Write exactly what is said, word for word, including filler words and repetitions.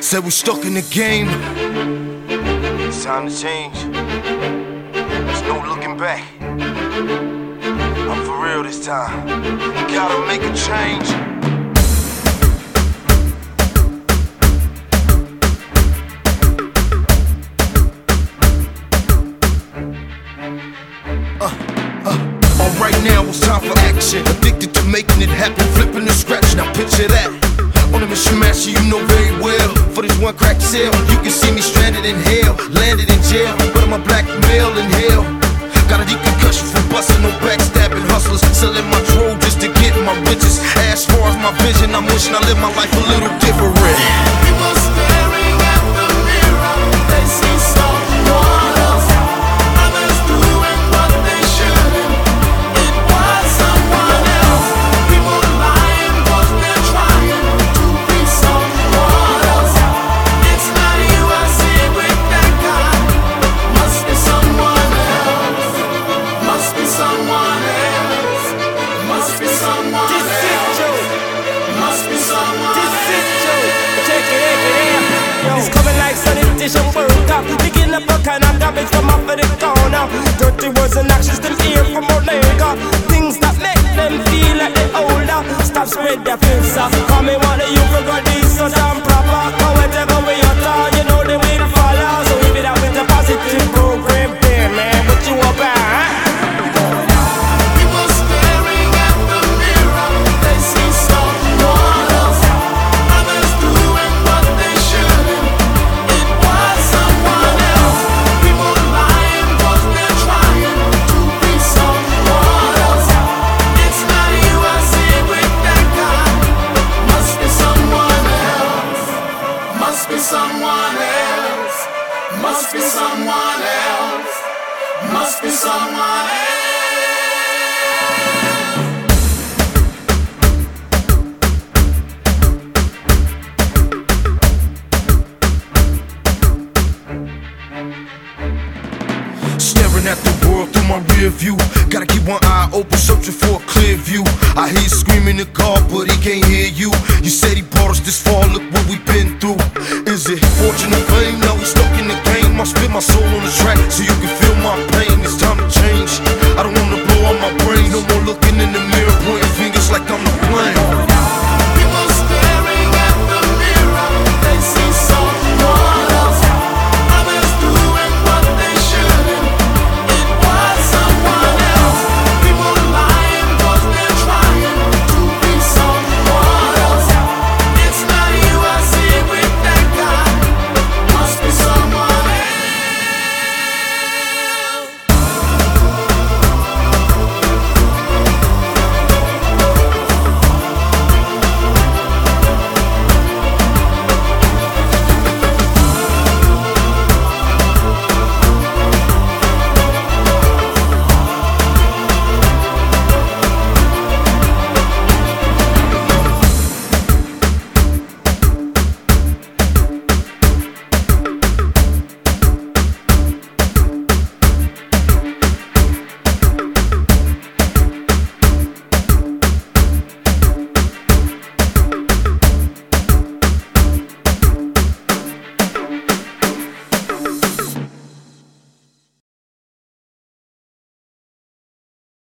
Said we stuck in the game. It's time to change. There's no looking back. I'm for real this time. Gotta make a change. Uh, uh, all right now it's time for action. Addicted to making it happen, flipping the scratch. Now picture that. On a mission master you know very well. For this one crack sale, you can see me stranded in hell, landed in jail, but I'm a black male in hell. Got a deep concussion from busting no backstabbing hustlers, selling my dro just to get my riches. As far as my vision, I'm wishing I lived my life a little different. People staring at the mirror, they see someone else. Others doing what they shouldn't. It was someone else. People lying 'cause they're trying to be someone else. It's not you I see with that guy. Must be someone else. Must be someone else. Must be someone else. Must be someone else. It's coming like sanitation worker, picking up a kind of garbage from off of the corner. Dirty words and actions them hear from our nigga. Things that make them feel like they older. Stop spread their fears. Come me one of you forgot this so damn proper. Cause whatever way you turn, you know they will follow. So if it up with a positive program, there man, what you about? People staring at the mirror, they see someone else. Others doing what they shouldn't. It was someone else. People lying 'cause they're trying to be someone else. It's not you I see with that guy. Must be someone else. Must be someone else. Must be someone else. Must be someone else. Staring at the world through my rear view. Gotta keep one eye open, searching for a clear view. I hear you screaming at God, but he can't hear you. You said he brought us this far, look what we've been through. Is it fortune or fame? No, we stuck in the game. I spit my soul on the track so you can feel